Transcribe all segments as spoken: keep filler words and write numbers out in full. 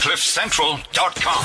cliff central dot com.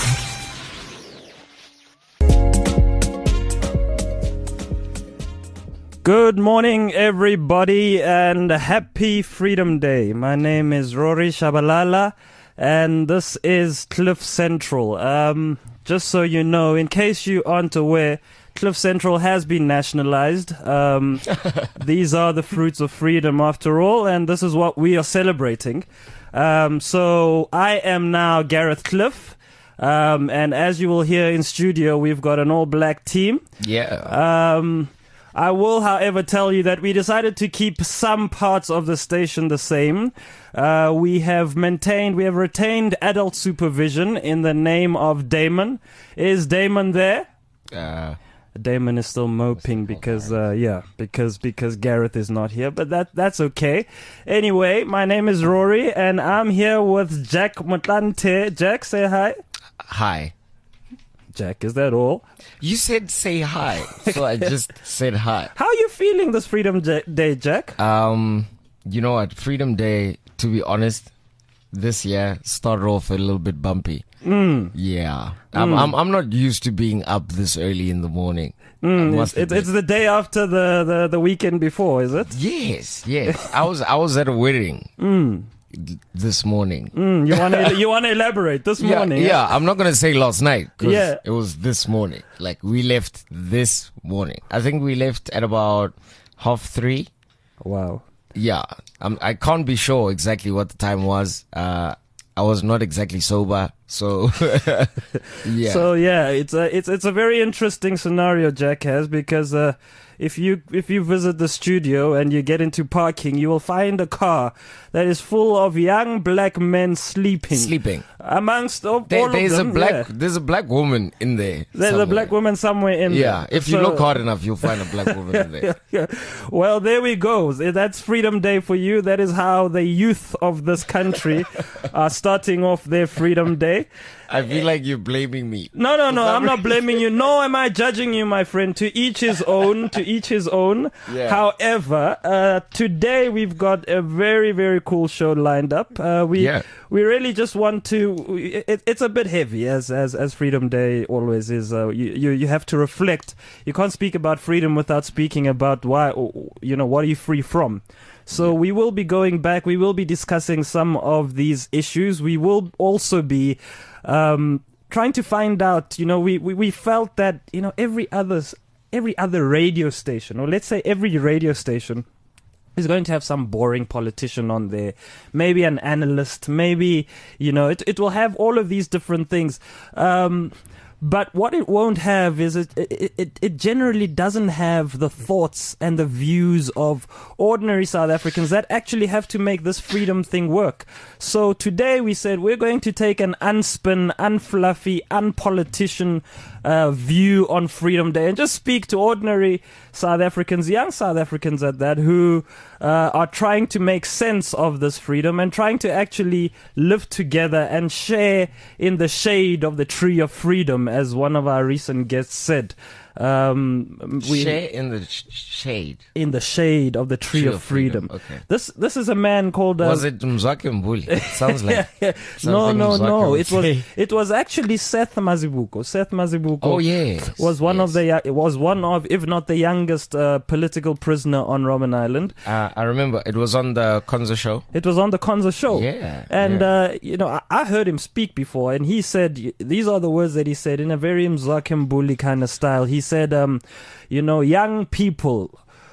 Good morning, everybody, and happy Freedom Day. My name is Rory Shabalala, and this is Cliff Central. Um, just so you know, in case you aren't aware, Cliff Central has been nationalized. Um, these are the fruits of freedom, after all, and this is what we are celebrating. Um, so I am now Gareth Cliff. Um, and as you will hear in studio, we've got an all-black team. Yeah. Um... I will, however, tell you that we decided to keep some parts of the station the same. Uh, we have maintained, we have retained adult supervision in the name of Damon. Is Damon there? Uh, Damon is still moping because, uh, yeah, because because Gareth is not here, but that that's okay. Anyway, my name is Rory, and I'm here with Jack Motlante. Jack, say hi. Hi. Jack, is that all? You said say hi, so I just said hi. How are you feeling this Freedom Day, Jack? Um, you know what? Freedom Day, to be honest, this year started off a little bit bumpy. Mm. Yeah, I'm, Mm. I'm I'm not used to being up this early in the morning. Mm, it's, it's, it's the day after the, the, the weekend before, is it? Yes, yes. I was I was at a wedding. Mm. This morning. Mm, you want to you want to elaborate this yeah, morning? Yeah, I'm not gonna say last night because yeah. it was this morning. Like we left this morning. I think we left at about half three. Wow. Yeah, I'm, I can't be sure exactly what the time was. Uh, I was not exactly sober, so yeah. So yeah, it's a it's it's a very interesting scenario Jack has because. Uh, If you if you visit the studio and you get into parking, you will find a car that is full of young black men sleeping. Sleeping. Amongst all, there, all there's of them. a black yeah. there's a black woman in there. There's somewhere. a black woman somewhere in yeah, there. Yeah, if you so, look hard enough, you'll find a black woman in there. yeah. Well, there we go. That's Freedom Day for you. That is how the youth of this country are starting off their Freedom Day. I feel like you're blaming me. No, no, no. I'm not blaming you. No, am I judging you, my friend? To each his own. To each his own. Yeah. However, uh, today we've got a very, very cool show lined up. Uh, we yeah. we really just want to. It, it's a bit heavy, as as as Freedom Day always is. Uh, you, you you have to reflect. You can't speak about freedom without speaking about why. You know, what are you free from? So we will be going back. We will be discussing some of these issues. We will also be um, trying to find out. You know, we, we, we felt that you know every others every other radio station, or let's say every radio station, is going to have some boring politician on there. Maybe an analyst. Maybe you know it. It will have all of these different things. Um, But what it won't have is it, it, it, it generally doesn't have the thoughts and the views of ordinary South Africans that actually have to make this freedom thing work. So today we said we're going to take an unspin, unfluffy, unpolitician uh, view on Freedom Day and just speak to ordinary South Africans, young South Africans at that, who uh, are trying to make sense of this freedom and trying to actually live together and share in the shade of the tree of freedom, as one of our recent guests said. Um, we, share in the sh- shade. In the shade of the tree, tree of, of freedom. freedom. Okay. This this is a man called. Uh, was it Mzwakhe Mbuli? It sounds like. no, no, Mzwakhe no. It was it was actually Seth Mazibuko. Seth Mazibuko. Oh yes. Was one yes. of the it was one of, if not the youngest uh, political prisoner on Robben Island. Uh, I remember it was on the Konza show. It was on the Konza show. Yeah. And yeah. Uh, you know, I, I heard him speak before, and he said these are the words that he said in a very Mzwakhe Mbuli kind of style. He said, um, you know, young people,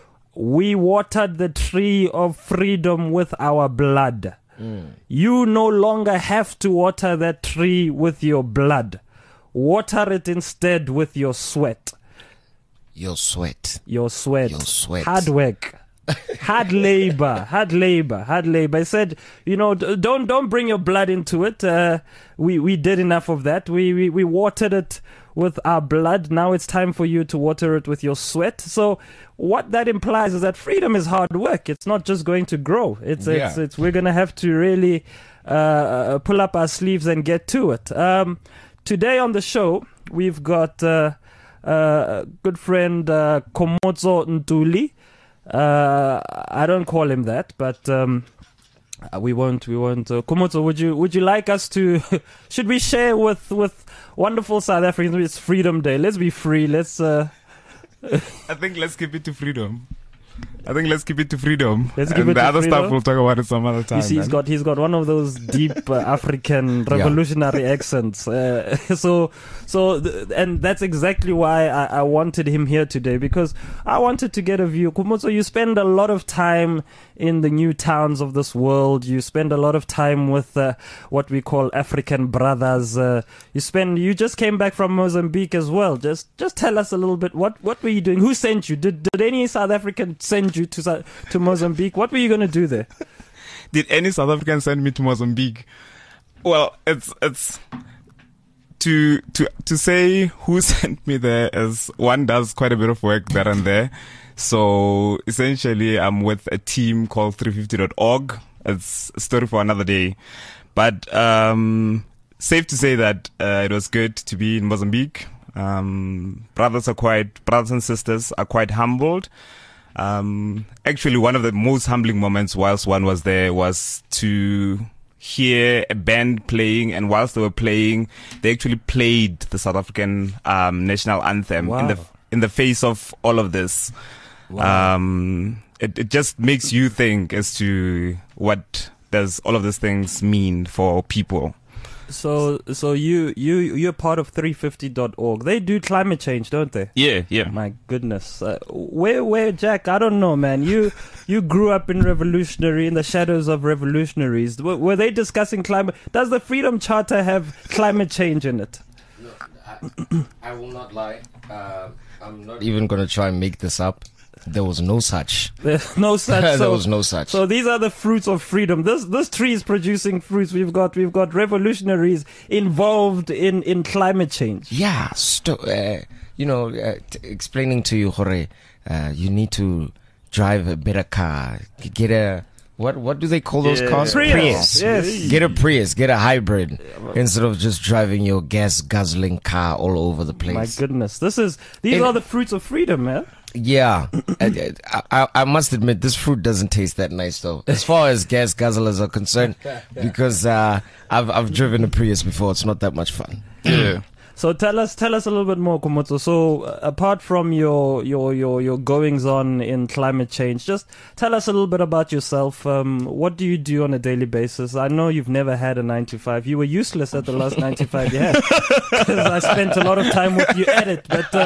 we watered the tree of freedom with our blood. Mm. You no longer have to water that tree with your blood. Water it instead with your sweat. Your sweat. Your sweat. Your sweat. Hard work. hard labor, hard labor, hard labor. I said, you know, don't don't bring your blood into it. Uh, we we did enough of that. We, we we watered it with our blood. Now it's time for you to water it with your sweat. So what that implies is that freedom is hard work. It's not just going to grow. It's yeah. it's, it's we're gonna have to really uh, pull up our sleeves and get to it. Um, today on the show we've got uh, uh, good friend uh, Komotso Ntuli. Uh, I don't call him that, but um, Uh, we won't. We won't. Uh, Komoto, would you would you like us to? Should we share with with wonderful South Africans? It's Freedom Day. Let's be free. Let's. Uh, I think let's keep it to freedom. I think let's keep it to freedom. Let's and keep it the to other freedom. stuff we'll talk about it some other time. You see, he's man. got he's got one of those deep uh, African revolutionary accents. Uh, so so th- and that's exactly why I, I wanted him here today, because I wanted to get a view. Komoto, you spend a lot of time in the new towns of this world. You spend a lot of time with uh, what we call African brothers. Uh, you spend you just came back from Mozambique as well. Just just tell us a little bit. What what were you doing? Who sent you? Did did any South African send you to South to Mozambique? What were you going to do there? Did any South African send me to Mozambique? Well, it's it's to to to say who sent me there is one does quite a bit of work there and there. So essentially, I'm with a team called three fifty dot org. It's a story for another day, but um, safe to say that uh, it was good to be in Mozambique. Um, brothers are quite brothers and sisters are quite humbled. Um, actually, one of the most humbling moments whilst one was there was to hear a band playing, and whilst they were playing, they actually played the South African um, national anthem Wow. in the in the face of all of this. Wow. Um, it, it just makes you think as to what does all of these things mean for people. So, so you you you're part of three fifty dot org. They do climate change, don't they? Yeah, yeah. My goodness, uh, where where Jack? I don't know, man. You you grew up in revolutionary in the shadows of revolutionaries. Were, were they discussing climate? Does the Freedom Charter have climate change in it? No, I, I will not lie. Uh, I'm not even going to try and make this up. There was no such. There's no such. there so, was no such. So these are the fruits of freedom. This this tree is producing fruits. We've got we've got revolutionaries involved in, in climate change. yeah, sto- uh, you know, uh, t- explaining to you, Jorge, uh, you need to drive a better car. Get a what? What do they call those Yeah. cars? Prius. Yes. Get a Prius. Get a hybrid instead of just driving your gas guzzling car all over the place. My goodness, this is these It- are the fruits of freedom, man. Yeah, I, I, I must admit this fruit doesn't taste that nice though, as far as gas guzzlers are concerned, because uh, I've I've driven a Prius before. It's not that much fun. Yeah. So tell us, tell us a little bit more, Komoto. So uh, apart from your your your your goings on in climate change, just tell us a little bit about yourself. Um, what do you do on a daily basis? I know you've never had a nine to five. You were useless at the last nine to five you had, because I spent a lot of time with you at it. But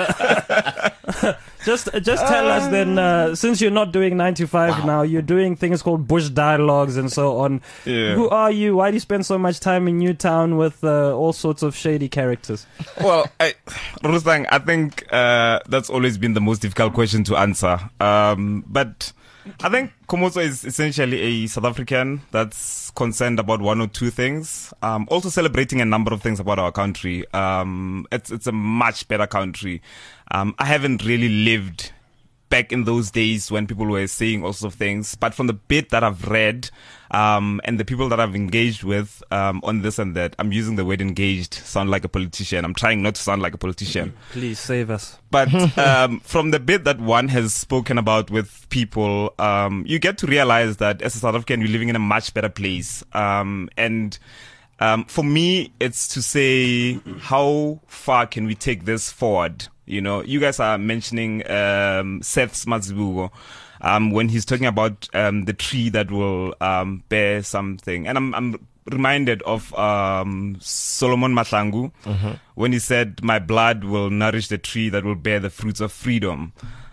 uh, just just tell us then, uh, since you're not doing nine to five now, you're doing things called bush dialogues and so on. Yeah. Who are you? Why do you spend so much time in Newtown with uh, all sorts of shady characters? Well, I, Rustang, I think uh, that's always been the most difficult question to answer. Um, but I think Komoto is essentially a South African that's concerned about one or two things. Um, also celebrating a number of things about our country. Um, it's it's a much better country. Um, I haven't really lived back in those days when people were saying all sorts of things, but from the bit that I've read um, and the people that I've engaged with um, on this and that, I'm using the word engaged, sound like a politician. I'm trying not to sound like a politician. Please save us. But um, from the bit that one has spoken about with people, um, you get to realize that as a South African, you're living in a much better place. Um, and um, for me, it's to say, how far can we take this forward? You know, you guys are mentioning um, Seth Mazibuko um, when he's talking about um, the tree that will um, bear something. And I'm, I'm reminded of um, Solomon Mahlangu Mm-hmm. when he said, my blood will nourish the tree that will bear the fruits of freedom.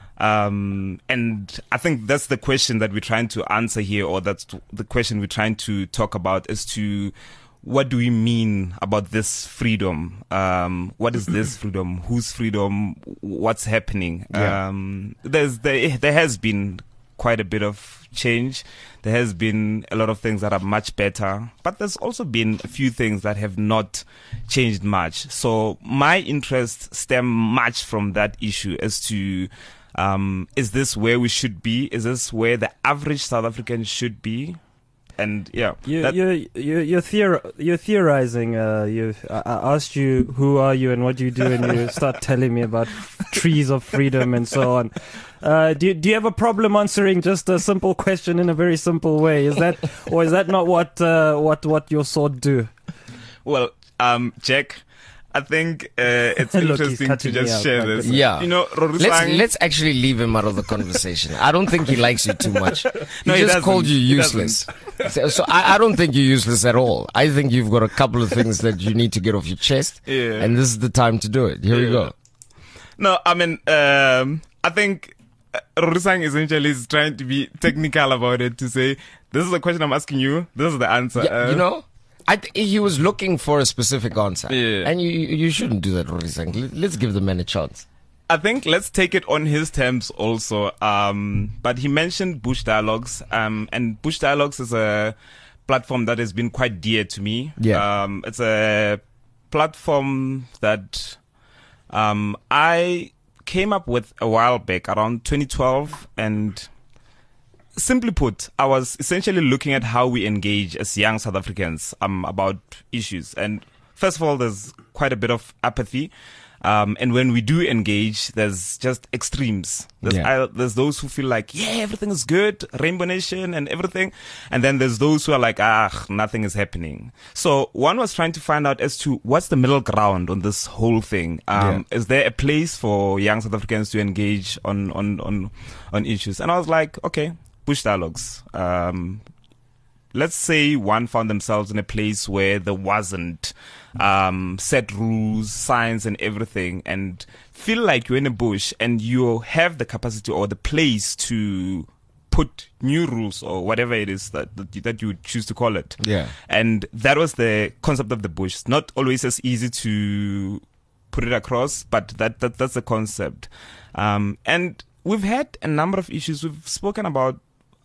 Um, and I think that's the question that we're trying to answer here, or that's the question we're trying to talk about, as to what do we mean about this freedom? Um, what is this freedom? Whose freedom? What's happening? Yeah. Um, there's there, there has been quite a bit of change. There has been a lot of things that are much better, but there's also been a few things that have not changed much. So my interests stem much from that issue as to, um, is this where we should be? Is this where the average South African should be? And yeah, You, that- you, you, you're, theor- you're theorizing. Uh, you, I I asked you, who are you and what do you do, and you start telling me about trees of freedom and so on. Uh, do you, do you have a problem answering just a simple question in a very simple way? Is that or is that not what uh, what what your sword do? Well, um, Jack, I think uh, it's Look, he's interesting to cutting me just out, share my this. goodness. Yeah. You know, Let's Rorusang, let's actually leave him out of the conversation. I don't think he likes you too much. He No, he just doesn't. called you He useless. So, so I, I don't think you're useless at all. I think you've got a couple of things that you need to get off your chest, Yeah. and this is the time to do it. Here we Yeah. go. No, I mean, um, I think uh, Rorusang essentially is trying to be technical about it to say, this is the question I'm asking you, this is the answer. Yeah, Uh, you know, I th- he was looking for a specific answer, Yeah. and you you you shouldn't do that, Rorusang. Let- Let's give the man a chance. I think let's take it on his terms also. Um, but he mentioned Bush Dialogues, um, and Bush Dialogues is a platform that has been quite dear to me. Yeah. Um, it's a platform that um, I came up with a while back, around twenty twelve, and simply put, I was essentially looking at how we engage as young South Africans um, about issues. And first of all, there's quite a bit of apathy. Um, and when we do engage, there's just extremes. There's, Yeah. I, there's those who feel like, yeah, everything is good, Rainbow Nation and everything. And then there's those who are like, ah, nothing is happening. So one was trying to find out as to what's the middle ground on this whole thing. Um, Is there a place for young South Africans to engage on, on, on, on issues? And I was like, okay, Bush Dialogues. Um, let's say one found themselves in a place where there wasn't um, set rules, signs, and everything, and feel like you're in a bush and you have the capacity or the place to put new rules or whatever it is that that you, that you would choose to call it. Yeah. And that was the concept of the bush. It's not always as easy to put it across, but that, that that's the concept. Um, and we've had a number of issues. We've spoken about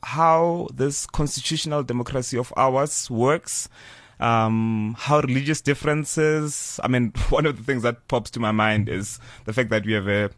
how this constitutional democracy of ours works, um, how religious differences. I mean, one of the things that pops to my mind is the fact that we have a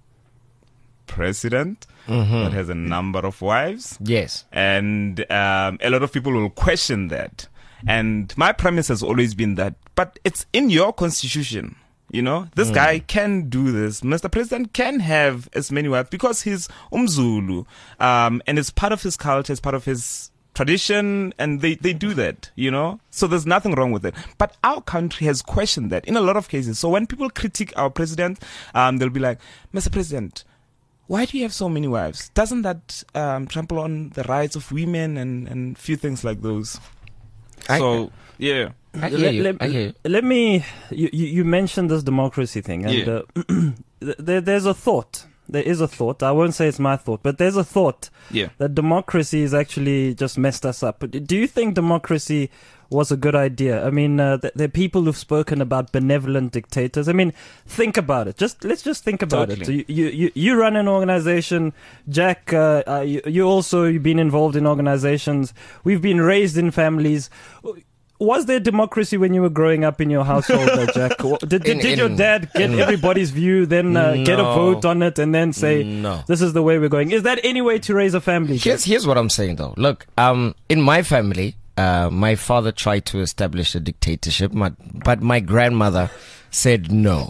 president that has a number of wives. Yes. And um, a lot of people will question that. And my premise has always been that, but it's in your constitution. You know, this Mm. guy can do this. Mister President can have as many wives because he's Umzulu. Um, and it's part of his culture, it's part of his tradition, and they, they do that, you know? So there's nothing wrong with it. But our country has questioned that in a lot of cases. So when people critique our president, um, they'll be like, Mister President, why do you have so many wives? Doesn't that um, trample on the rights of women and, and few things like those? I- So, yeah. I hear let, you. let- I hear you. let me. You, you you mentioned this democracy thing, and Yeah. uh, th- there, there's a thought. There is a thought. I won't say it's my thought, but there's a thought Yeah. that democracy has actually just messed us up. But do you think democracy was a good idea? I mean, uh, th- there are people who've spoken about benevolent dictators. I mean, think about it. Just let's just think about it. So Totally. you, you you you run an organization, Jack. Uh, uh, you, you also you've been involved in organizations. We've been raised in families. Was there democracy when you were growing up in your household, uh, Jack? Did, did, In- did your in- dad get everybody's view, then uh, get a No. vote on it, and then say, No. this is the way we're going? Is that any way to raise a family, Jack? Here's here's what I'm saying though. Look, um, in my family, uh, my father tried to establish a dictatorship, my, but my grandmother said no.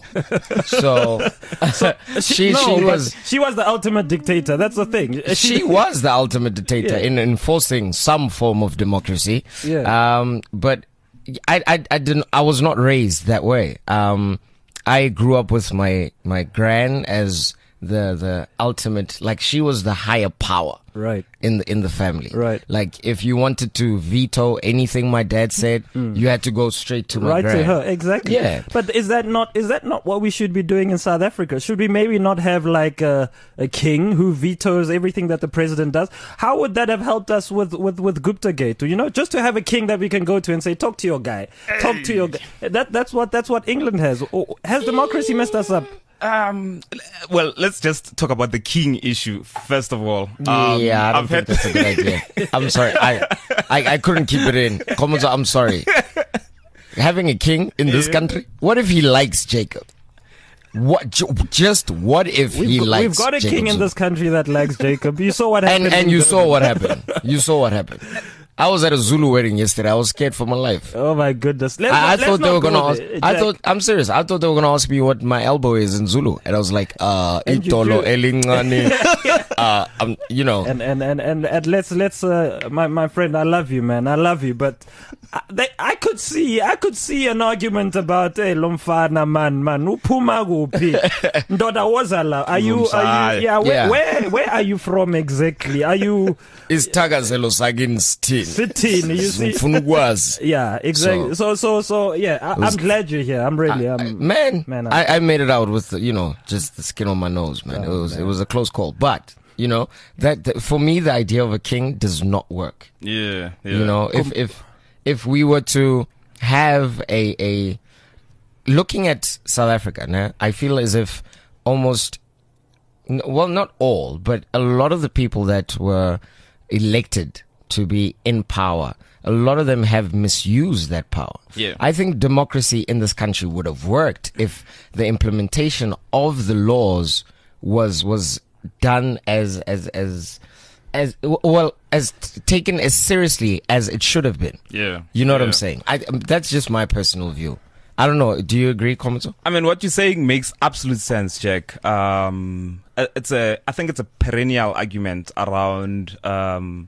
So, she No, she but was she was the ultimate dictator. That's the thing. she was the ultimate dictator Yeah. in enforcing some form of democracy. Yeah. Um, but I, I I didn't I was not raised that way. Um, I grew up with my my gran as the the ultimate, like she was the higher power. Right. In the in the family, Right. Like if you wanted to veto anything my dad said, you had to go straight to my Right gran. to her, exactly. Yeah. But is that not is that not what we should be doing in South Africa? Should we maybe not have like a, a king who vetoes everything that the president does? How would that have helped us with with with Gupta Gate? You know, just to have a king that we can go to and say, talk to your guy, talk to your guy. That that's what that's what England has. Or has democracy messed us up? Um, well, let's just talk about the king issue first of all. Um, Yeah, I don't I've think had that's a good idea. I'm sorry. I, I, I couldn't keep it in. Komodo, I'm sorry. Having a king in this country? What if he likes Jacob? What? ju- Just what if We've, he got, likes we've got a Jacob king in Zuma? this country that likes Jacob. You saw what happened. And, and in you the- saw what happened. You saw what happened. I was at a Zulu wedding yesterday. I was scared for my life. Oh my goodness! Let's I, not, I let's thought they not were go gonna ask. there, I Jack. thought I'm serious. I thought they were gonna ask me what my elbow is in Zulu, and I was like, uh, And you itolo do- elingane. uh, um, you know. And and and and, and let's let's uh, my my friend, I love you, man. I love you, but I, they, I could see I could see an argument about hey lomfana man man uphuma kuphi ndoda wozala. Are you are you yeah where, Yeah. where where are you from exactly? Are you Is Tagazelo Sagin sitting? sitting? You see. Funugwazi. Yeah, exactly. So, so, so, yeah. I, was- I'm glad you're here. I'm really, I- um, man, man, I, I made it out with you know just the skin on my nose, man. Oh, it was man. it was a close call, but you know that, that for me the idea of a king does not work. Yeah, yeah. You know, if if if we were to have a a looking at South Africa, nah, I feel as if almost n- well, not all, but a lot of the people that were elected to be in power, a lot of them have misused that power. Yeah. I think democracy in this country would have worked if the implementation of the laws was was done as as as as well as t- taken as seriously as it should have been. Yeah. You know what yeah. I'm saying? I, um, that's just my personal view. I don't know. Do you agree, Komoto? I mean, what you're saying makes absolute sense, Jack. Um, uh, it's a, I think it's a perennial argument around um,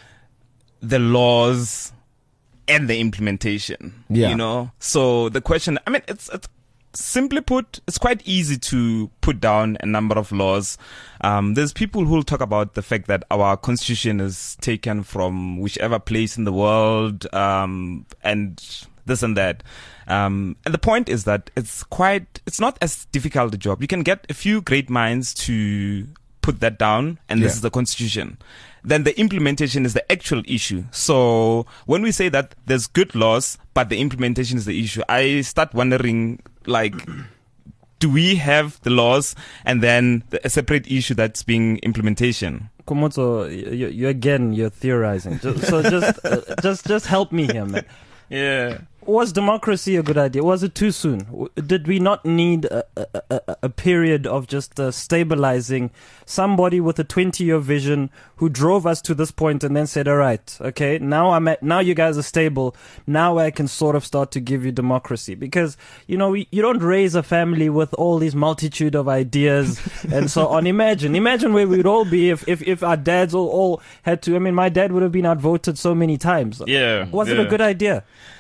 the laws and the implementation. Yeah. You know, so the question. I mean, it's, it's simply put, it's quite easy to put down a number of laws. Um, there's people who will talk about the fact that our constitution is taken from whichever place in the world, um, and this and that. Um, and the point is that it's quite, it's not as difficult a job. You can get a few great minds to put that down, and this Yeah. is the constitution. Then the implementation is the actual issue. So when we say that there's good laws, but the implementation is the issue, I start wondering, like, do we have the laws and then the, a separate issue that's being implementation? Komoto, you, you again, you're theorizing. Just, so just, uh, just, just help me here, man. Yeah. Was democracy a good idea? Was it too soon? W- Did we not need a, a, a, a period of just uh, stabilizing somebody with a twenty-year vision who drove us to this point and then said, all right, okay, now I'm at, now you guys are stable. Now I can sort of start to give you democracy. Because, you know, we, you don't raise a family with all these multitude of ideas and so on. Imagine, imagine where we'd all be if, if, if our dads all, all had to, I mean, my dad would have been outvoted so many times. Yeah. Was it yeah. a good idea?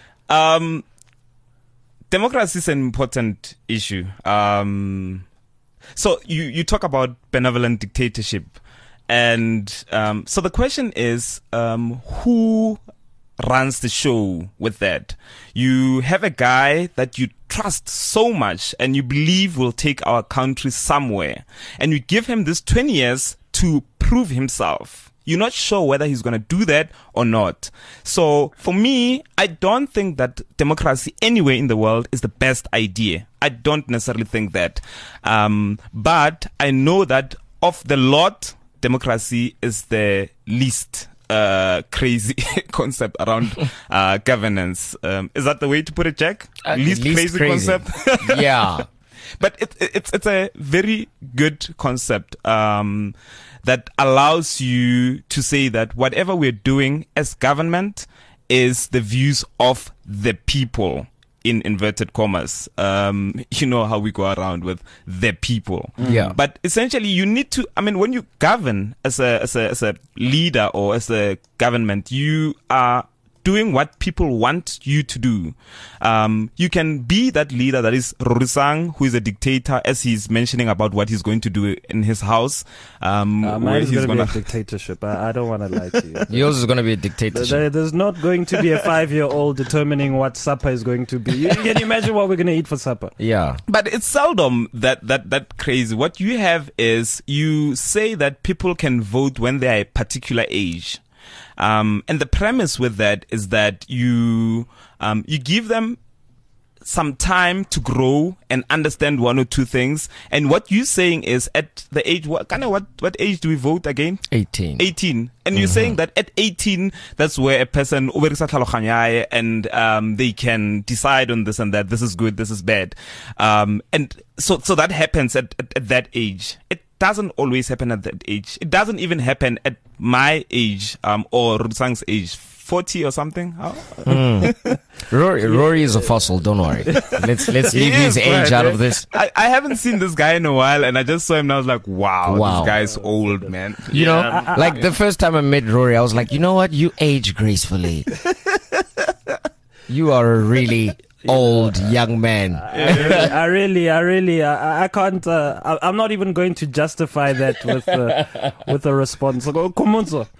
Um, democracy is an important issue. Um, so you, you talk about benevolent dictatorship, and um, so the question is, um, who runs the show with that? You have a guy that you trust so much and you believe will take our country somewhere, and you give him this twenty years to prove himself. You're not sure whether he's going to do that or not. So for me, I don't think that democracy anywhere in the world is the best idea. I don't necessarily think that. Um, but I know that of the lot, democracy is the least uh, crazy concept around uh, governance. Um, is that the way to put it, Jack? Uh, least, least crazy, crazy. concept? Yeah. But it, it, it's it's a very good concept um, that allows you to say that whatever we're doing as government is the views of the people, in inverted commas. Um, you know how we go around with the people. Yeah. But essentially, you need to. I mean, when you govern as a as a as a leader or as a government, you are doing what people want you to do. Um, you can be that leader that is Rorisang, who is a dictator, as he's mentioning about what he's going to do in his house. Um, Uh, where mine is he's going to be gonna- a dictatorship. I, I don't want to lie to you. Yours is going to be a There, dictatorship. there's not going to be a five-year-old determining what supper is going to be. You, can you imagine what we're going to eat for supper? Yeah. But it's seldom that, that, that crazy. What you have is you say that people can vote when they are a particular age. Um, and the premise with that is that you, um, you give them some time to grow and understand one or two things. And what you're saying is at the age, what kind of, what, what age do we vote again? eighteen. eighteen. And you're saying that at eighteen, that's where a person and um, they can decide on this and that. This is good, this is bad. Um, and so, so that happens at, at, at that age. It doesn't always happen at that age. It doesn't even happen at my age um, or Rusang's age. forty or something. How? Mm. Rory, Rory is a fossil. Don't worry. Let's let's leave He his is, age right, out eh? of this. I, I haven't seen this guy in a while, and I just saw him, and I was like, wow, Wow. this guy's old, man. You know, like the first time I met Rory, I was like, you know what? You age gracefully. You are a really old young man. I really, I really, I, I can't. Uh, I, I'm not even going to justify that with uh, with a response. Like, oh, come on, sir.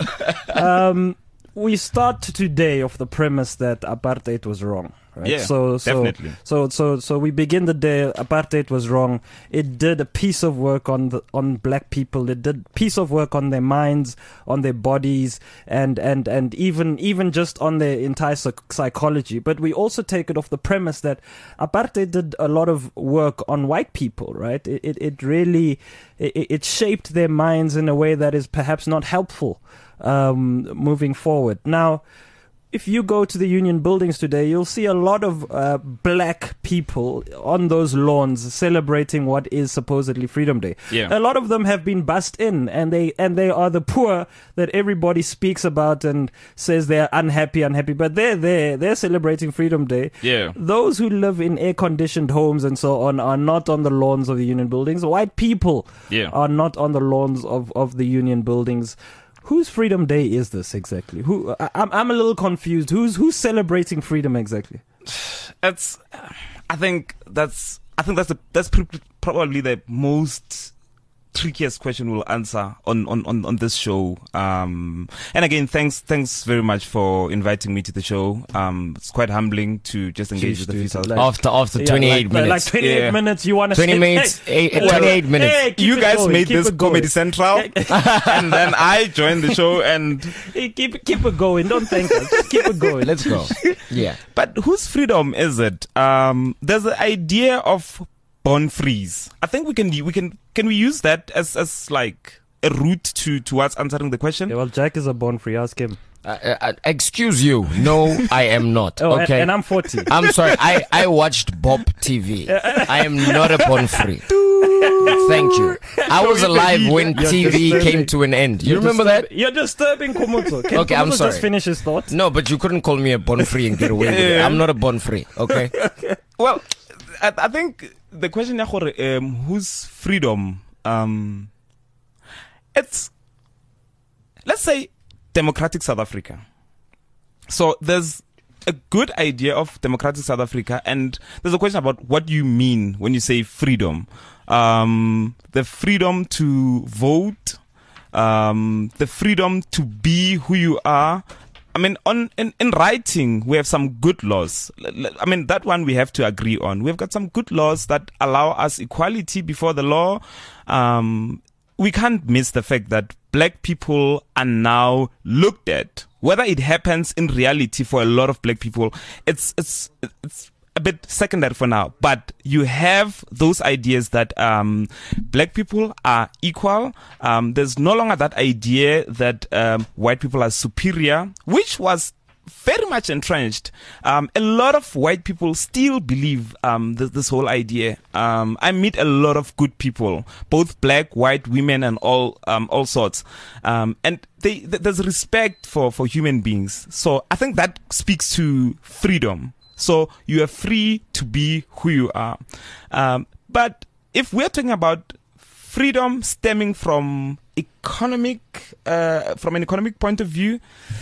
Um, we start today off the premise that apartheid was wrong. Right? Yeah, so, so, definitely. So, so, so we begin the day. Apartheid was wrong. It did a piece of work on the on black people. It did piece of work on their minds, on their bodies, and and and even even just on their entire psych- psychology. But we also take it off the premise that apartheid did a lot of work on white people. Right? It it, it really it, it shaped their minds in a way that is perhaps not helpful um, moving forward. Now, if you go to the Union buildings today, you'll see a lot of uh, black people on those lawns celebrating what is supposedly Freedom Day. Yeah. A lot of them have been bussed in, and they and they are the poor that everybody speaks about and says they're unhappy, unhappy. But they're there, they're celebrating Freedom Day. Yeah. Those who live in air-conditioned homes and so on are not on the lawns of the Union buildings. White people Yeah. are not on the lawns of, of the Union buildings. Whose Freedom Day is this exactly? Who I, I'm I'm a little confused. Who's who's celebrating freedom exactly? It's, I think that's, I think that's the, that's pr- probably the most trickiest question we'll answer on, on, on, on this show. Um, and again, thanks, thanks very much for inviting me to the show. Um, it's quite humbling to just engage Jeez, with the dude, few thousand. like- After after Yeah, twenty-eight like, minutes. Like twenty-eight Yeah. minutes. You want to twenty minutes. Hey, eh, well, twenty-eight minutes. hey, keep You it guys going, made keep this it going. Comedy Central, and then I joined the show. And Hey, keep keep it going. Don't thank us. Just keep it going. Let's go. Yeah. but whose freedom is it? Um, there's the idea of born freeze. I think we can we can can we use that as as like a route to towards answering the question? Yeah, well, Jack is a born free. Ask him. Uh, uh, excuse you. No, I am not. Oh, Okay. and, and I'm forty. I'm sorry. I, I watched Bob T V. I am not a porn free. Thank you. I was alive when You're T V disturbing. came to an end. You You're remember disturb- that? You're disturbing Komoto. Can Okay, I'm Komoto sorry. just finish his thoughts? No, but you couldn't call me a born free and get away with it. I'm not a born free. Okay. Well, I, I think the question ya gore, um, whose freedom, um, it's, let's say, democratic South Africa. So there's a good idea of democratic South Africa, and there's a question about what you mean when you say freedom. Um, the freedom to vote, um, the freedom to be who you are. I mean, on in, in writing, we have some good laws. L- l- I mean, that one we have to agree on. We've got some good laws that allow us equality before the law. Um, we can't miss the fact that black people are now looked at. Whether it happens in reality for a lot of black people, it's it's it's a bit secondary for now. But you have those ideas that um, black people are equal. Um, there's no longer that idea that um, white people are superior, which was very much entrenched. Um, a lot of white people still believe um, this, this whole idea. Um, I meet a lot of good people, both black, white, women, and all um, all sorts. Um, and they, th- there's respect for, for human beings. So I think that speaks to freedom. So you are free to be who you are. Um, but if we're talking about freedom stemming from economic, uh, from an economic point of view,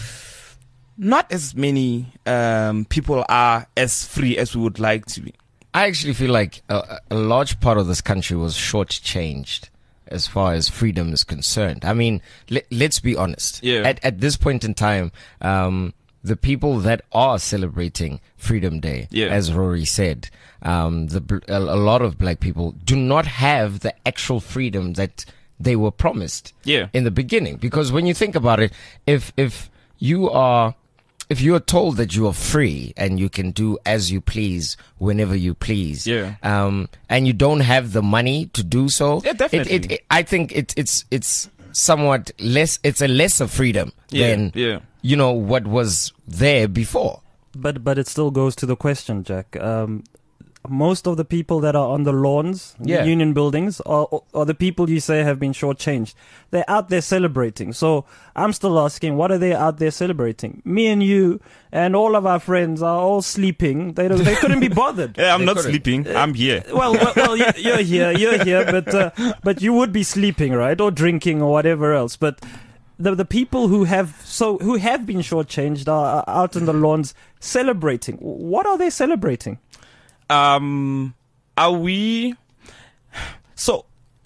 not as many um, people are as free as we would like to be. I actually feel like a, a large part of this country was shortchanged as far as freedom is concerned. I mean, let, let's be honest. Yeah. At, at this point in time, um, the people that are celebrating Freedom Day, Yeah. as Rory said, um, the, bl- a, a lot of black people do not have the actual freedom that they were promised Yeah. in the beginning. Because when you think about it, if if you are if you are told that you are free and you can do as you please whenever you please, Yeah. um, and you don't have the money to do so, Yeah, definitely. It, it, it, I think it, it's it's somewhat less. It's a lesser freedom Yeah, than yeah. you know what was there before. But but it still goes to the question, Jack. Um, most of the people that are on the lawns, Yeah. the union buildings, are, are the people you say have been shortchanged. They're out there celebrating. So I'm still asking, what are they out there celebrating? Me and you and all of our friends are all sleeping. They don't, they couldn't be bothered. Yeah, I'm They not couldn't. sleeping. I'm here. Well, well, well you- you're here, you're here, but uh, but you would be sleeping, right, or drinking, or whatever else. But the the people who have so who have been shortchanged are, are out on the lawns celebrating. What are they celebrating? Um, are we? So,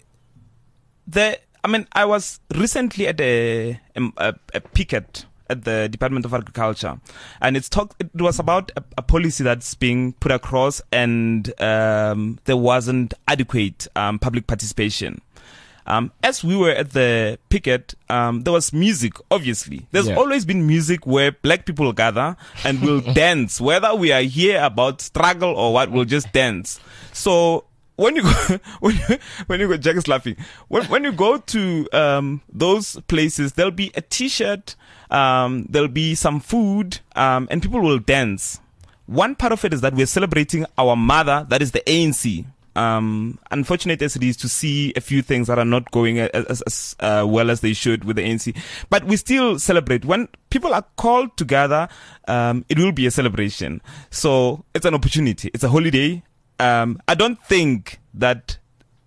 the. I mean, I was recently at a um, a, a picket at the Department of Agriculture, and it's talk. It was about a, a policy that's being put across, and um, there wasn't adequate um, public participation. Um, as we were at the picket, um, there was music, obviously. There's Yeah. always been music where black people gather and will dance. Whether we are here about struggle or what, we'll just dance. So when you go, when you, when you go, Jack is laughing. When, when you go to um, those places, there'll be a t-shirt, um, there'll be some food, um, and people will dance. One part of it is that we're celebrating our mother, that is the A N C. Um, unfortunate as it is to see a few things that are not going as, as, as uh, well as they should with the A N C, but we still celebrate. When people are called together, um, it will be a celebration. So it's an opportunity. It's a holiday. Um, I don't think that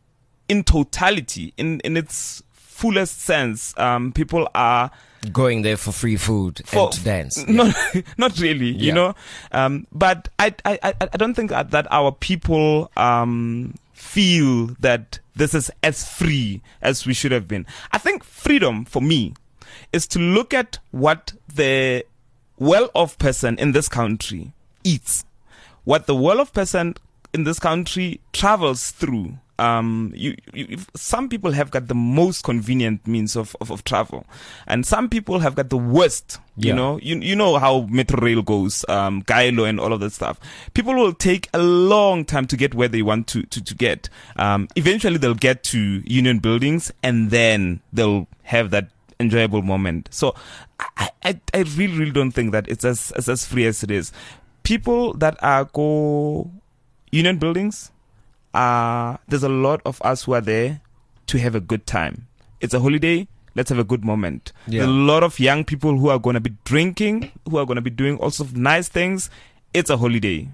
in totality, in, in its fullest sense, um, people are Going there for free food for, and to dance. No, not really, Yeah. you know. Um, but I, I, I I don't think that, that our people um, feel that this is as free as we should have been. I think freedom for me is to look at what the well-off person in this country eats, what the well-off person in this country travels through. Um, you, you, if- some people have got the most convenient means of, of, of travel, and some people have got the worst. You Yeah. know, you you know how Metro Rail goes, um, Gailo and all of that stuff. People will take a long time to get where they want to to, to get. Um, eventually they'll get to union buildings, and then they'll have that enjoyable moment. So I, I, I really, really don't think that it's as, as as free as it is. People that are go union buildings. Uh, there's a lot of us who are there to have a good time. It's a holiday. Let's have a good moment. Yeah. There's a lot of young people who are going to be drinking, who are going to be doing all sorts of nice things. It's a holiday.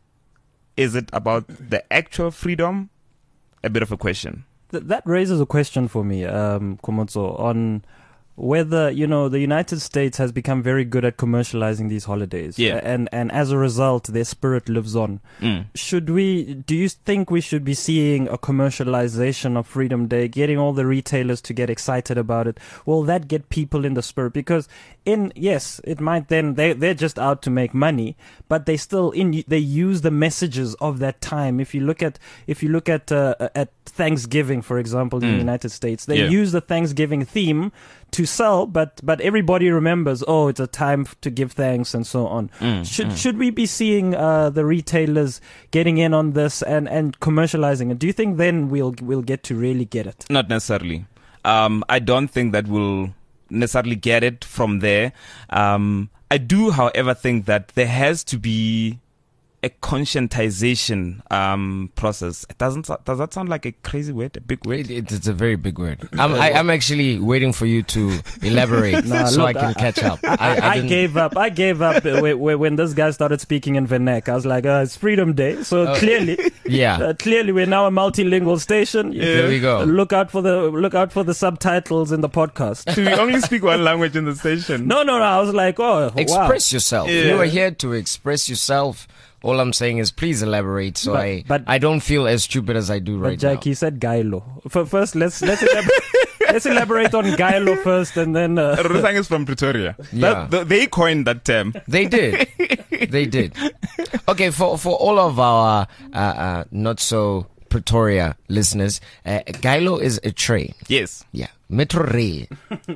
Is it about the actual freedom? A bit of a question. Th- that raises a question for me, um, Komotso, on whether, you know, the United States has become very good at commercializing these holidays. Yeah. And, and as a result, their spirit lives on. Mm. Should we, do you think we should be seeing a commercialization of Freedom Day, getting all the retailers to get excited about it? Will that get people in the spirit? Because in, yes, it might then, they, they're just out to make money, but they still, in, they use the messages of that time. If you look at, if you look at, uh, at Thanksgiving, for example, in the Mm. United States, they Yeah. use the Thanksgiving theme to sell, but but everybody remembers, oh, it's a time f- to give thanks and so on. Mm, Should mm. should we be seeing uh, the retailers getting in on this and, and commercializing it? Do you think then we'll we'll get to really get it? Not necessarily. Um, I don't think that we'll necessarily get it from there. Um, I do, however, think that there has to be a conscientization um, process. It doesn't. Does that sound like a crazy word? A big word? It, it, it's a very big word. I'm, I, I'm actually waiting for you to elaborate Nah, so look, I can I- catch up. I, I, I, didn't- gave up. I gave up uh, whe- whe- when this guy started speaking in Vernac. I was like, uh, it's Freedom Day, so Oh. clearly, Yeah, uh, clearly we're now a multilingual station. there we go. Look out for the look out for the subtitles in the podcast. Do we only speak one language in the station? No, no, no. I was like, oh, wow. Express yourself. Yeah. You are here to express yourself. All I'm saying is please elaborate so But- I but- I don't feel as stupid as I do But right Jack, now. he said Gailo. F- First, let's let's elaborate, let's elaborate on Gailo first, and then uh, Rosang is from Pretoria. Yeah. That, th- they coined that term. They did. They did. Okay, for for all of our uh, uh, not so Pretoria listeners, uh, Gailo is a train. Yes. Yeah, Metro Rail,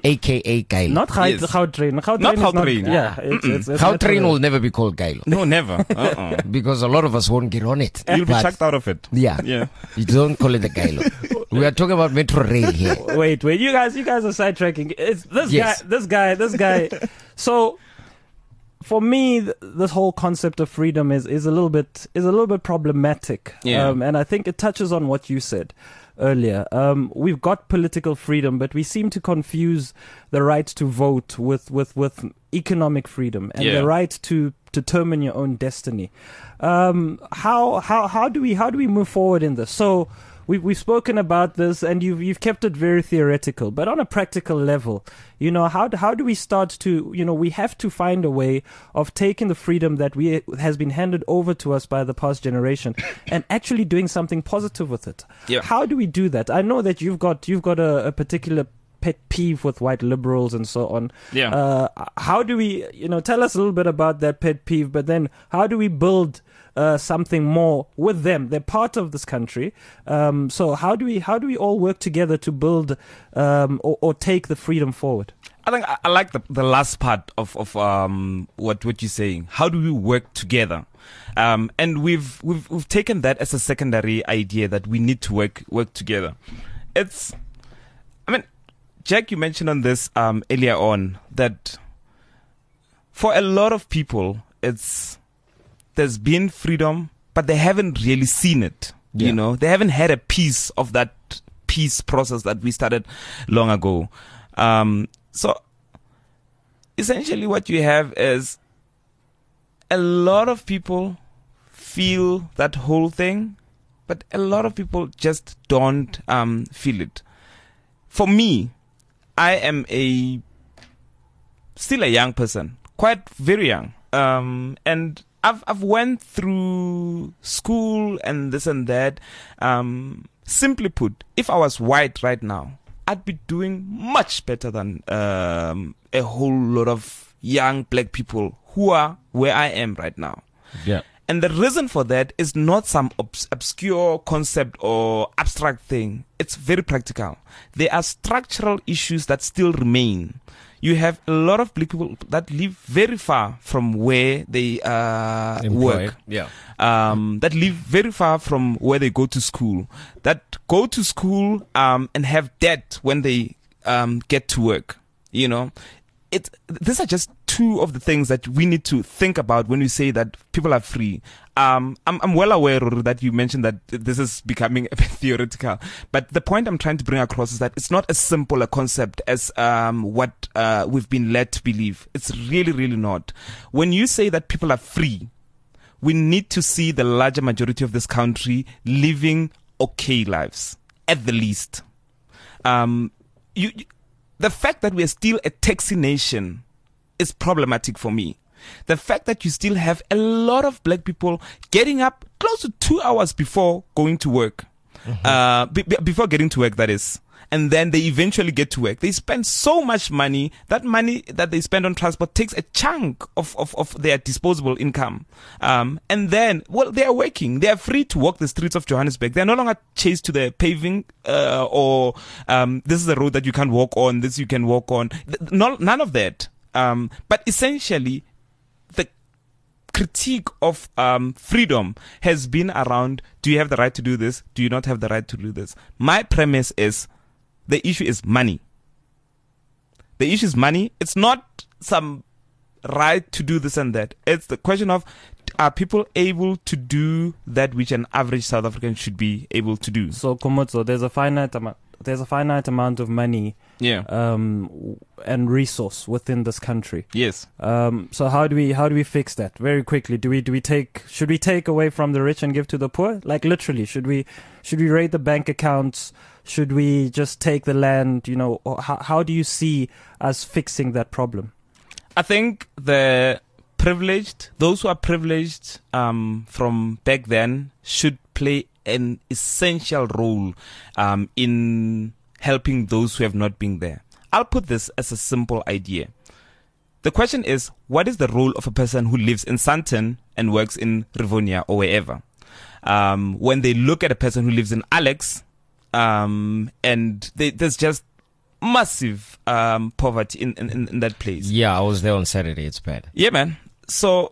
aka Gailo. not Gau- Yes. Gautrain. Gautrain Not is Gautrain. Yeah, it's, it's, it's Gautrain not- will never be called Gailo No, never. Uh-uh. because a lot of us won't get on it. You'll be But- chucked out of it. Yeah, Yeah. you don't call it a Gailo. We are talking about Metro Rail here. Wait, wait, you guys, you guys are sidetracking. It's this Yes. guy, this guy, this guy. So, for me, th- this whole concept of freedom is, is a little bit is a little bit problematic. Yeah. Um, and I think it touches on what you said earlier. Um, we've got political freedom, but we seem to confuse the right to vote with, with, with economic freedom and Yeah. the right to determine your own destiny. Um, how how how do we how do we move forward in this? So we've we've spoken about this, and you've you've kept it very theoretical, but on a practical level, you know, how do, how do we start to, you know, we have to find a way of taking the freedom that we has been handed over to us by the past generation and actually doing something positive with it. Yeah. How do we do that? I know that you've got you've got a, a particular pet peeve with white liberals and so on. Yeah. Uh, how do we, you know, tell us a little bit about that pet peeve, but then how do we build uh, something more with them? They're part of this country. Um, so how do we, how do we all work together to build um, or, or take the freedom forward? I think I, I like the, the last part of, of um, what, what you're saying. How do we work together? Um, and we've, we've, we've taken that as a secondary idea that we need to work, work together. It's, I mean, Jack, you mentioned on this um, earlier on that for a lot of people, it's there's been freedom, but they haven't really seen it. Yeah. You know, they haven't had a piece of that peace process that we started long ago. Um, so essentially, what you have is a lot of people feel that whole thing, but a lot of people just don't um, feel it. For me, I am a still a young person, quite very young, um, and I've I've went through school and this and that. Um, simply put, if I was white right now, I'd be doing much better than um, a whole lot of young black people who are where I am right now. Yeah. And the reason for that is not some obs- obscure concept or abstract thing. It's very practical. There are structural issues that still remain. You have a lot of black people that live very far from where they uh, work. Yeah. Um, that live very far from where they go to school. That go to school um, and have debt when they um, get to work. You know, it. These are just two of the things that we need to think about when we say that people are free. Um, I'm, I'm well aware that you mentioned that this is becoming a bit theoretical, but the point I'm trying to bring across is that it's not as simple a concept as um, what uh, we've been led to believe. It's really, really not. When you say that people are free, we need to see the larger majority of this country living okay lives, at the least. Um, you, you, the fact that we are still a taxi nation is problematic for me. The fact that you still have a lot of black people getting up close to two hours before going to work, mm-hmm. uh, b- b- before getting to work, that is. And then they eventually get to work. They spend so much money. That money that they spend on transport takes a chunk of, of, of their disposable income. Um, and then, well, they are working. They are free to walk the streets of Johannesburg. They are no longer chased to the paving, uh, or, um, this is a road that you can't walk on, this you can walk on. No, none of that. Um, but essentially, the critique of um, freedom has been around, do you have the right to do this? Do you not have the right to do this? My premise is, the issue is money. The issue is money. It's not some right to do this and that. It's the question of, are people able to do that which an average South African should be able to do? So, Komotso, there's a finite amount. There's a finite amount of money, Yeah. um, and resource within this country. Yes. Um, so how do we how do we fix that? Very quickly, do we do we take should we take away from the rich and give to the poor? Like literally, should we should we raid the bank accounts? Should we just take the land? You know, or how how do you see us fixing that problem? I think the privileged, those who are privileged um, from back then, should play an essential role um, in helping those who have not been there. I'll put this as a simple idea. The question is, what is the role of a person who lives in Sandton and works in Rivonia or wherever? Um, when they look at a person who lives in Alex, um, and they, there's just massive um, poverty in, in, in that place. Yeah, I was there on Saturday. It's bad. Yeah, man. So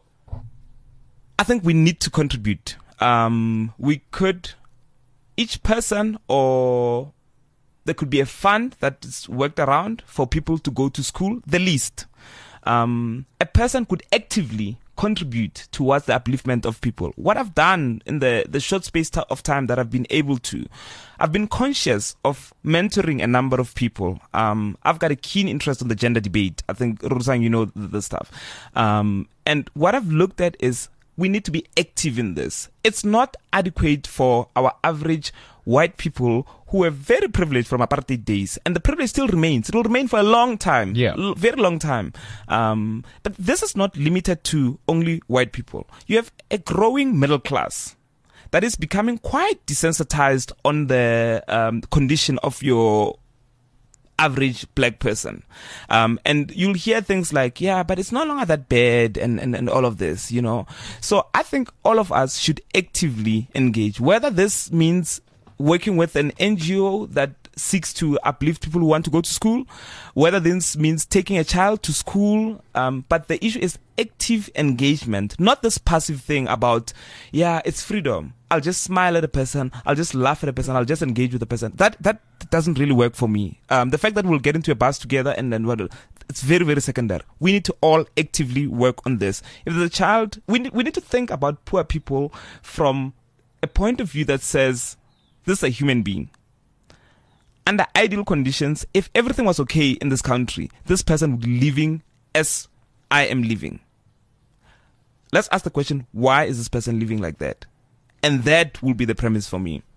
I think we need to contribute. Um, we could, each person, or there could be a fund that is worked around for people to go to school, the least. um, a person could actively contribute towards the upliftment of people. What I've done in the, the short space t- of time that I've been able to, I've been conscious of mentoring a number of people. Um, I've got a keen interest in the gender debate. I think, Rusang, you know the, the stuff. Um, and what I've looked at is we need to be active in this. It's not adequate for our average white people who were very privileged from apartheid days, and the privilege still remains. It will remain for a long time, Yeah. l- very long time. Um, but this is not limited to only white people. You have a growing middle class that is becoming quite desensitized on the um, condition of your average black person. Um, and you'll hear things like, yeah, but it's no longer that bad and, and, and all of this, you know. So I think all of us should actively engage, whether this means working with an N G O that seeks to uplift people who want to go to school, whether this means taking a child to school. Um, but the issue is active engagement, not this passive thing about, yeah, it's freedom. I'll just smile at a person. I'll just laugh at a person. I'll just engage with the person. That that doesn't really work for me. Um, the fact that we'll get into a bus together and then what, it's very, very secondary. We need to all actively work on this. If there's a child, we need, we need to think about poor people from a point of view that says, this is a human being. Under ideal conditions, if everything was okay in this country, this person would be living as I am living. Let's ask the question, why is this person living like that? And that will be the premise for me.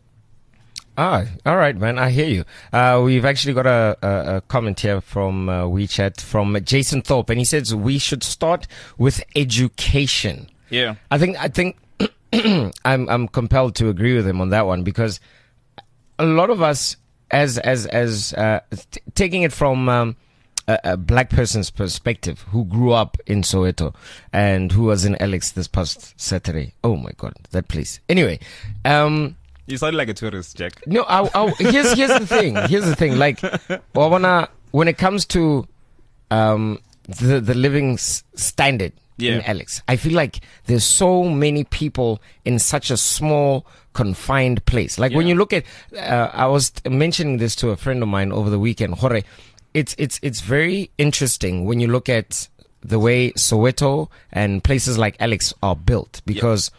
Ah, all right, man. I hear you. Uh, we've actually got a, a, a comment here from uh, WeChat from Jason Thorpe, and he says we should start with education. Yeah. I think I think I'm I'm compelled to agree with him on that one, because a lot of us, as as as uh, t- taking it from um, a, a black person's perspective, who grew up in Soweto and who was in Alex this past Saturday. Oh my God, that place. Anyway, um, You sound like a tourist, Jack. no, I, I, here's here's the thing. Here's the thing. Like, Wawana, when it comes to um, the the living s- standard Yeah. in Alex, I feel like there's so many people in such a small, confined place. Like when Yeah. you look at, uh, I was mentioning this to a friend of mine over the weekend. Jorge, it's it's it's very interesting when you look at the way Soweto and places like Alex are built, because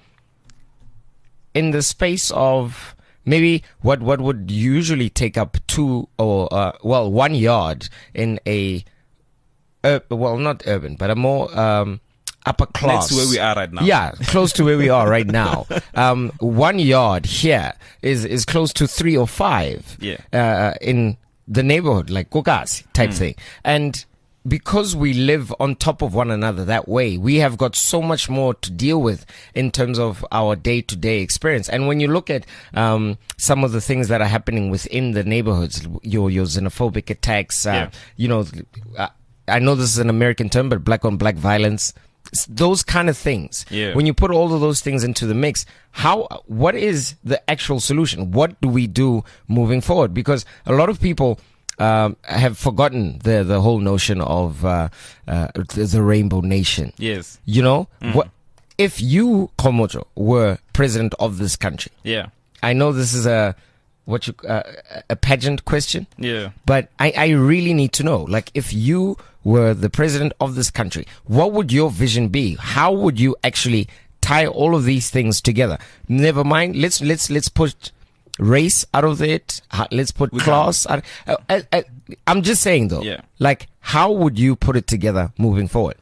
in the space of maybe what what would usually take up two or uh, well one yard in a uh, well not urban but a more um, upper class. That's where we are right now. Yeah, close to where we are right now. Um, one yard here is is close to three or five. Yeah. Uh, in the neighborhood, like Kokasi type thing, and because we live on top of one another that way, we have got so much more to deal with in terms of our day-to-day experience. And when you look at um, some of the things that are happening within the neighborhoods, your your xenophobic attacks, uh, Yeah. you know, uh, I know this is an American term, but black-on-black violence, s- those kind of things. Yeah. When you put all of those things into the mix, how? What is the actual solution? What do we do moving forward? Because a lot of people Um, have forgotten the the whole notion of uh, uh, the, the Rainbow Nation. Yes. You know, what if you, Komojo, were president of this country? Yeah. I know this is a what you uh, a pageant question, Yeah. but I, I really need to know. Like, if you were the president of this country, what would your vision be? How would you actually tie all of these things together? Never mind. Let's let's let's put race out of it. Ha- Let's put We class. Out, uh, uh, uh, I'm just saying though. Yeah. Like, how would you put it together moving forward?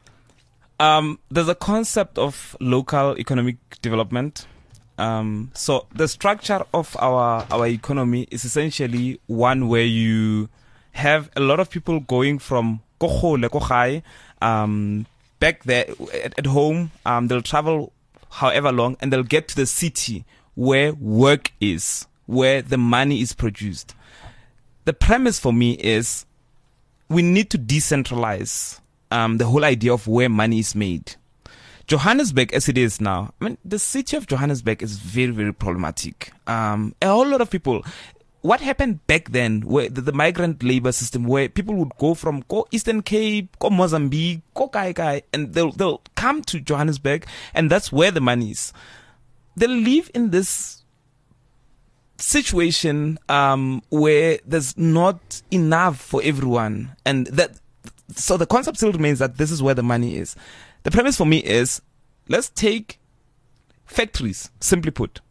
Um, there's a concept of local economic development. Um, so the structure of our our economy is essentially one where you have a lot of people going from Kohole, Kohai, um, back there at, at home. Um, they'll travel however long, and they'll get to the city where work is, where the money is produced. The premise for me is we need to decentralize um, the whole idea of where money is made. Johannesburg, as it is now, I mean, the city of Johannesburg is very, very problematic. Um, a whole lot of people. What happened back then, where the, the migrant labor system, where people would go from go Eastern Cape, go Mozambique, go Kai Kai, and they'll they'll come to Johannesburg, and that's where the money is. They'll live in this situation um, where there's not enough for everyone, and that so the concept still remains that this is where the money is. The premise for me is, let's take factories, simply put.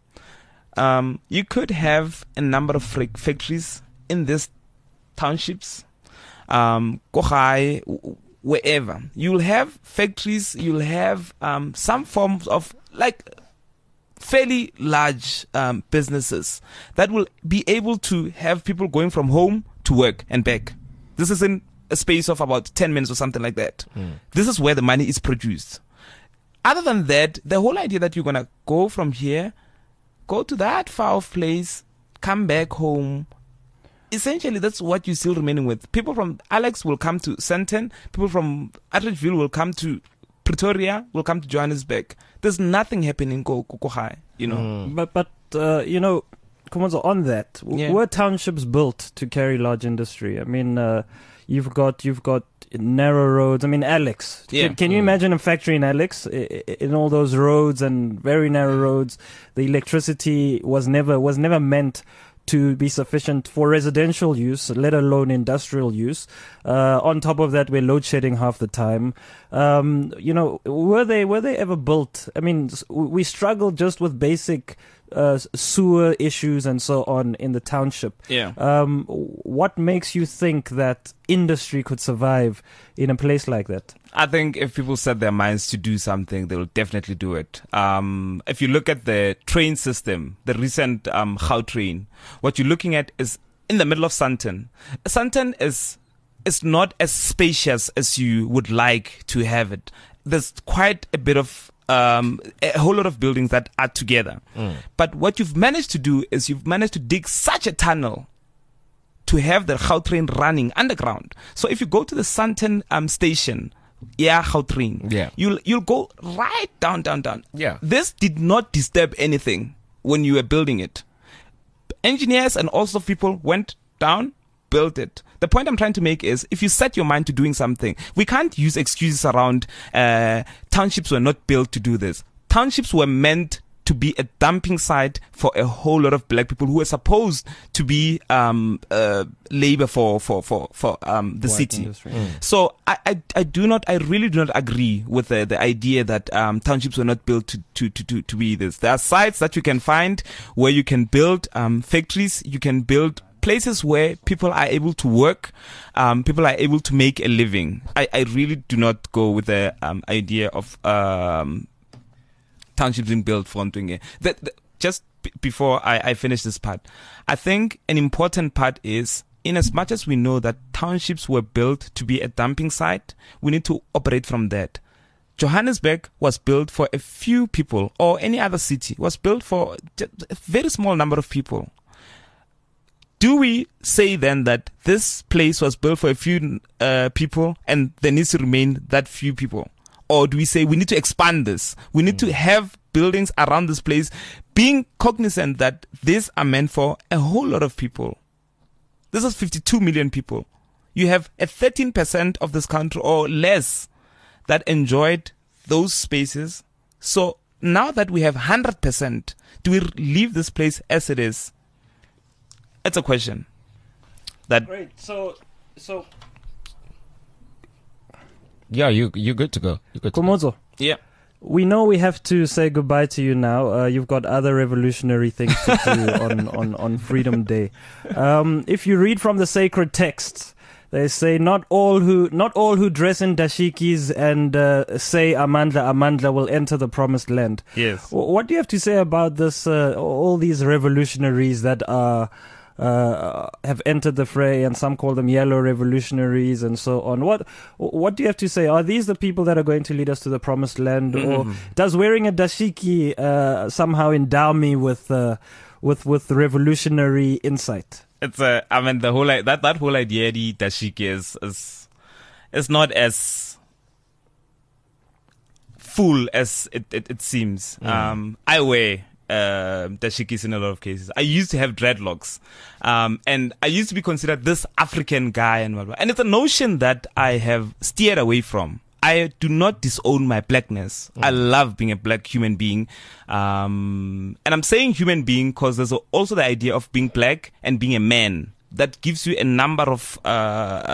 Um, you could have a number of fra- factories in these townships, um, Kohai, wherever. You'll have factories, you'll have um, some forms of, like, fairly large um, businesses that will be able to have people going from home to work and back. This is in a space of about ten minutes or something like that. Mm. This is where the money is produced. Other than that, the whole idea that you're going to go from here, go to that far off place, come back home, essentially that's what you're still remaining with. People from Alex will come to Sandton, people from Atteridgeville will come to Pretoria, will come to Johannesburg. There's nothing happening in Kohai, you know. Mm. But, but uh, you know, Komozo, on that, w- Yeah. were townships built to carry large industry? I mean, uh, you've got you've got narrow roads. I mean, Alex. Yeah. Can, can you Mm. imagine a factory in Alex I- I- in all those roads and very narrow roads? The electricity was never was never meant to be sufficient for residential use, let alone industrial use. Uh, on top of that, we're load shedding half the time. Um, you know, were they were they ever built? I mean, s- we struggle just with basic uh, sewer issues and so on in the township. Yeah. Um, what makes you think that industry could survive in a place like that? I think if people set their minds to do something, they will definitely do it. Um, if you look at the train system, the recent um, Gautrain, what you're looking at is in the middle of Sandton. Sandton is is not as spacious as you would like to have it. There's quite a bit of um, a whole lot of buildings that are together. Mm. But what you've managed to do is you've managed to dig such a tunnel to have the Gautrain running underground. So if you go to the Sandton um, station, yeah, Gautrain, Yeah. you'll you'll go right down, down, down. Yeah. This did not disturb anything when you were building it. Engineers and also people went down, built it. The point I'm trying to make is, if you set your mind to doing something, we can't use excuses around uh, townships were not built to do this. Townships were meant to be a dumping site for a whole lot of black people who were supposed to be um, uh, labor for for for for um, the White city. industry. So I, I I do not I really do not agree with the, the idea that um, townships were not built to, to, to, to, to be this. There are sites that you can find where you can build um, factories, you can build places where people are able to work, um, people are able to make a living. I, I really do not go with the um, idea of um, townships being built for doing it. That, that, just b- before I, I finish this part, I think an important part is, in as much as we know that townships were built to be a dumping site, we need to operate from that. Johannesburg was built for a few people, or any other city was built for just a very small number of people. Do we say then that this place was built for a few uh, people and there needs to remain that few people? Or do we say we need to expand this? We need to have buildings around this place, being cognizant that these are meant for a whole lot of people. This is fifty-two million people. You have a thirteen percent of this country or less that enjoyed those spaces. So now that we have one hundred percent, do we leave this place as it is? It's a question. That Great. So, so Yeah, you you're good to go. You're good to go. Komozo, yeah. we know we have to say goodbye to you now. Uh, you've got other revolutionary things to do on, on, on Freedom Day. Um, if you read from the sacred texts, they say not all who not all who dress in dashikis and uh, say Amandla Amandla will enter the promised land. Yes. W- What do you have to say about this? Uh, all these revolutionaries that are. Uh, have entered the fray, and some call them yellow revolutionaries, and so on. What what do you have to say? Are these the people that are going to lead us to the promised land, or does wearing a dashiki uh, somehow endow me with uh, with with revolutionary insight? It's a, I mean, the whole, i- that, that whole idea, the dashiki is, is, is not as full as it, it, it seems. Um, I wear, uh, dashikis in a lot of cases. I used to have dreadlocks. Um, and I used to be considered this African guy and whatever. And it's a notion that I have steered away from. I do not disown my blackness. I love being a black human being. Um, and I'm saying human being because there's also the idea of being black and being a man. That gives you a number of uh, uh,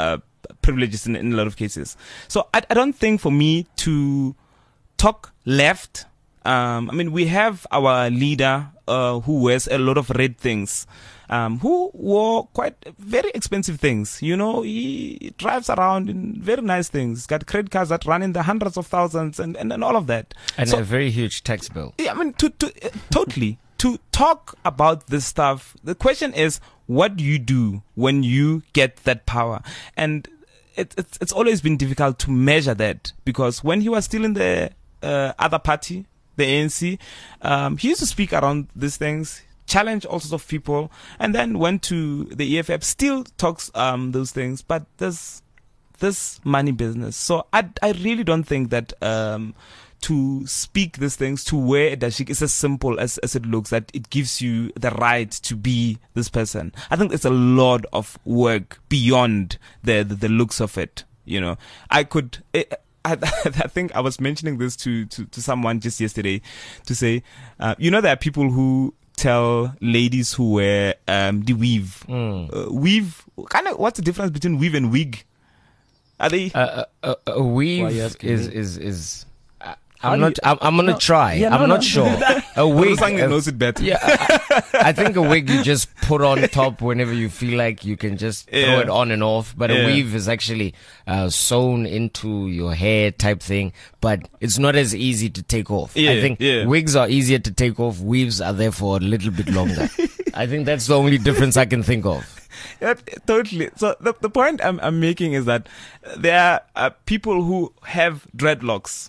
privileges in, in a lot of cases. So I, I don't think for me to talk left. Um, I mean, we have our leader uh, who wears a lot of red things, um, who wore quite very expensive things. You know, he drives around in very nice things, got credit cards that run in the hundreds of thousands and, and, and all of that. And So- a very huge tax bill. yeah, I mean, to, to uh, totally to talk about this stuff. The question is, what do you do when you get that power? And it, it's it's always been difficult to measure that, because when he was still in the uh, other party, the A N C, um, he used to speak around these things, challenge all sorts of people, and then went to the E F F. Still talks um those things, but there's this money business. So I I really don't think that um. to speak these things, to wear a dashik is as simple as, as it looks, that it gives you the right to be this person. I think it's a lot of work beyond the, the, the looks of it. You know, I could, I, I, I think I was mentioning this to, to, to someone just yesterday to say, uh, you know, there are people who tell ladies who wear um, the weave. Mm. Uh, weave, kind of, what's the difference between weave and wig? Are they? Uh, a, a, a weave Why are you asking is, me? is, is, uh, How I'm do not, you- I'm, I'm gonna No. try. Yeah, I'm no, not no. sure. A Wig wig. that uh, knows it better. Yeah, I, I think a wig you just put on top whenever you feel like you can just throw Yeah. it on and off. But Yeah. a weave is actually uh, sewn into your hair type thing. But it's not as easy to take off. I Yeah, think yeah. wigs are easier to take off. Weaves are therefore a little bit longer. I think that's the only difference I can think of. Yeah, totally. So the the point I'm I'm making is that there are uh, people who have dreadlocks.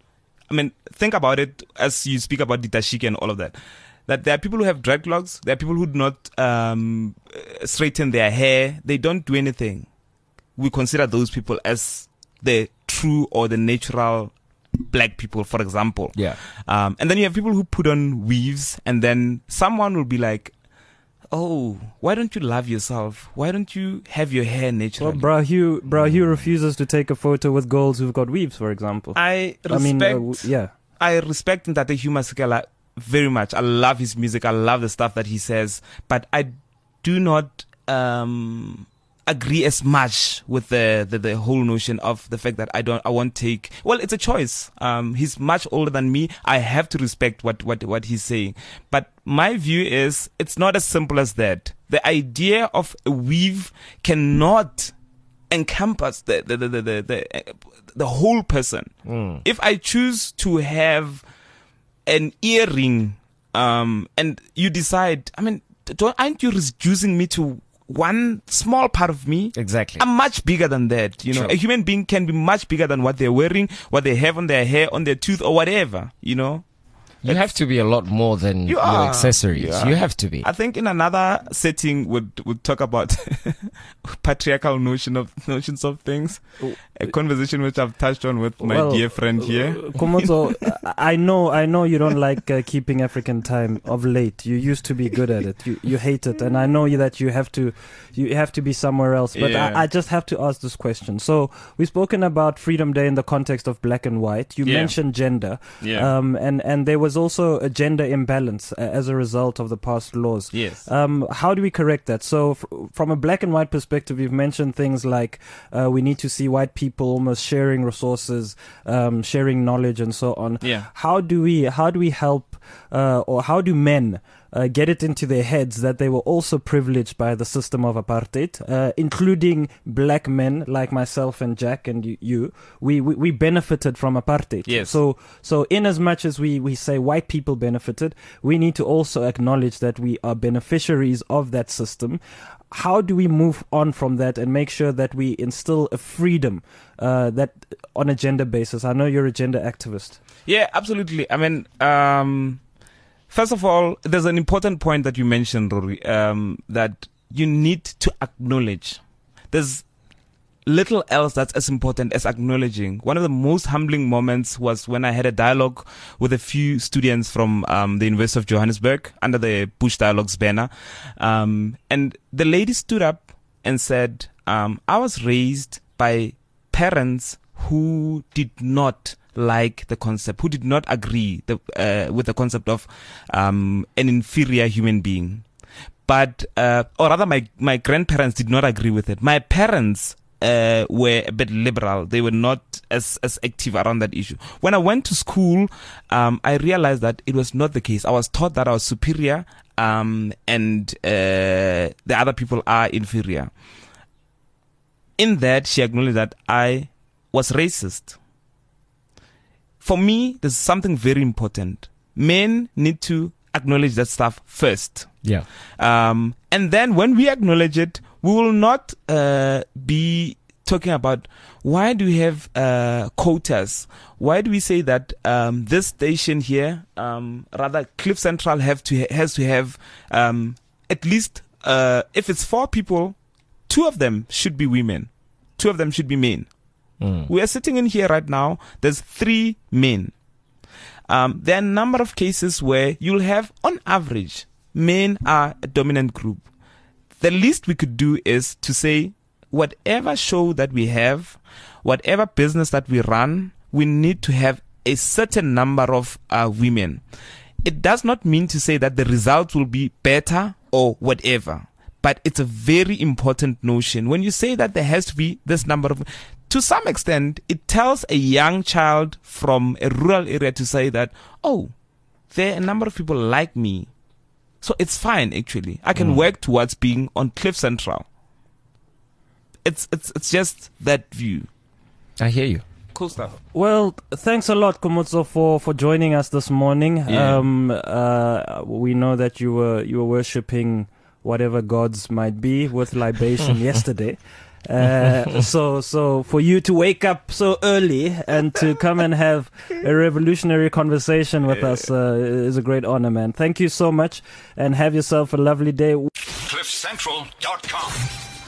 I mean, think about it as you speak about the dashiki and all of that. That there are people who have dreadlocks. There are people who do not um, uh, straighten their hair. They don't do anything. We consider those people as the true or the natural black people, for example. Yeah. Um, and then you have people who put on weaves, and then someone will be like, "Oh, why don't you love yourself? Why don't you have your hair Well, naturally?" Bra Hugh, Bra Hugh refuses to take a photo with girls who've got weaves, for example. I respect. I mean, uh, w- yeah. I respect Ntate Hugh Masekela very much. I love his music. I love the stuff that he says, but I do not um, agree as much with the, the the whole notion of the fact that I don't I won't take. Well, it's a choice. Um, he's much older than me. I have to respect what what what he's saying. But my view is it's not as simple as that. The idea of a weave cannot encompass the the the the the, the, uh, the whole person. Mm. If I choose to have an earring, um, and you decide, I mean, don't, aren't you reducing me to one small part of me? Exactly. I'm much bigger than that. You know, Sure. a human being can be much bigger than what they're wearing, what they have on their hair, on their tooth, or whatever. You know. You have to be a lot more than You your are. accessories. You are. You have to be. I think in another setting would would talk about patriarchal notion of notions of things. A conversation which I've touched on with my Well, dear friend here. Uh, Komozo, I I know, I know you don't like uh, keeping African time of late. You used to be good at it. You you hate it, and I know you that you have to, you have to be somewhere else. But Yeah. I, I just have to ask this question. So we've spoken about Freedom Day in the context of black and white. You Yeah. mentioned gender, Yeah. um, and and there was also a gender imbalance uh, as a result of the past laws. Yes. Um, how do we correct that? So, f- from a black and white perspective, you've mentioned things like uh, we need to see white people almost sharing resources, um, sharing knowledge, and so on. Yeah. How do we how do we help, uh, or how do men uh, get it into their heads that they were also privileged by the system of apartheid, uh, including black men like myself and Jack and you? you we, we we benefited from apartheid. Yes. So so in as much as we we say white people benefited, we need to also acknowledge that we are beneficiaries of that system. How do we move on from that and make sure that we instill a freedom uh, that on a gender basis? I know you're a gender activist. Yeah, absolutely. I mean, um, first of all, there's an important point that you mentioned, Rory, um, that you need to acknowledge. There's little else that's as important as acknowledging. One of the most humbling moments was when I had a dialogue with a few students from um, the University of Johannesburg under the Push Dialogues banner. Um, and the lady stood up and said, um, I was raised by parents who did not like the concept, who did not agree the, uh, with the concept of um, an inferior human being. But, uh, or rather, my, my grandparents did not agree with it. My parents uh, were a bit liberal. They were not as, as active around that issue. When I went to school, um, I realized that it was not the case. I was taught that I was superior, um, and uh, the other people are inferior. In that, she acknowledged that I was racist. For me, there's something very important. Men need to acknowledge that stuff first. Yeah. Um, and then when we acknowledge it, we will not uh, be talking about why do we have uh, quotas? Why do we say that um, this station here, um, rather Cliff Central, have to has to have um, at least uh, if it's four people, two of them should be women, two of them should be men. Mm. We are sitting in here right now. There's three men. Um, there are a number of cases where you'll have, on average, men are a dominant group. The least we could do is to say, whatever show that we have, whatever business that we run, we need to have a certain number of uh, women. It does not mean to say that the results will be better or whatever, but it's a very important notion. When you say that there has to be this number of, to some extent, it tells a young child from a rural area to say that, oh, there are a number of people like me. So it's fine, actually. I can mm. work towards being on Cliff Central. It's it's it's just that view. I hear you. Cool stuff. Well, thanks a lot, Khomotso, for, for joining us this morning. Yeah. Um, uh, we know that you were you were worshipping whatever gods might be with libation yesterday. Uh, so, so for you to wake up so early and to come and have a revolutionary conversation with us uh, is a great honor, man. Thank you so much, and have yourself a lovely day. cliff central dot com